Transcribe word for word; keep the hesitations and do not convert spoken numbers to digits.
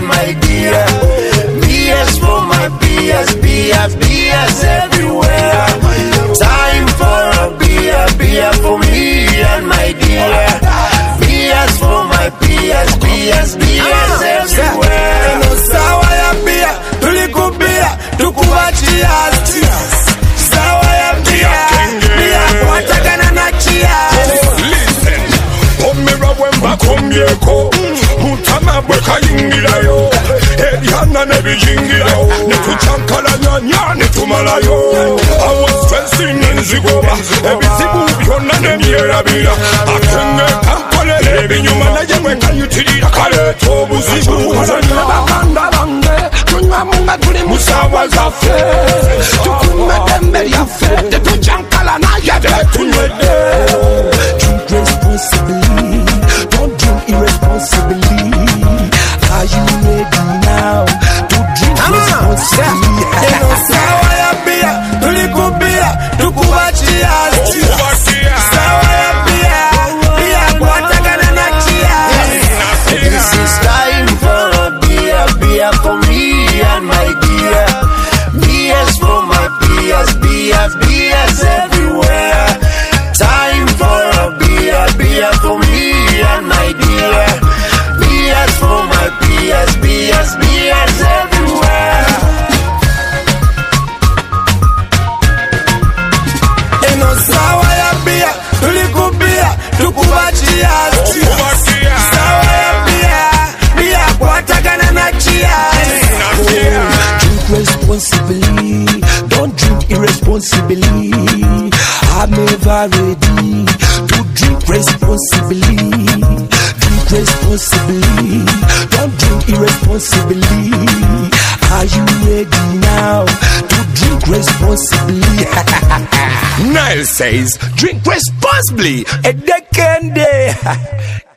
my dear. B S for my B S, B S, B S everywhere. Time for a beer, beer for me and my dear. B S for my B S, B S, B S everywhere. No sawa ya beer, tulikubia, tukuachia. Sawa ya beer, beer kuatakana na cheers. Listen, omira wemba komyeko, mutama bweka yingirayo, ebihana nebijingirayo, netuchankala nyanya netumalayo. I was stressing nzigoba, ebizibu byonna nemyerabira, akenge kampole ebinyuma najemwe kanyutirira kale tobuzibu. Kazanira bakanda bange, tunywa munga tuli musawa zaffe, tukume dembe lyaffe, tetuchankala naye tetunywedde. Drink responsibly, don't drink irresponsibly. Are you ready now to drink responsibly? Sawa ya beer, tulikubia, tukuachia. Sawa ya beer, beer kuatakana na cheers. This is time for a beer, beer for me and my dear. B S for my B S, B S, B S everywhere. Time for a beer, beer for me and my dear. B S for my B S, B S, B S everywhere. Eno sawa ya beer, tulikubia, tukuachia. Sawa ya beer, beer kuatakana na cheers. Drink responsibly, don't drink irresponsibly. I'm never ready to drink responsibly. Drink responsibly, don't drink irresponsibly. Are you ready now to drink responsibly? Nile says, drink responsibly. A decade.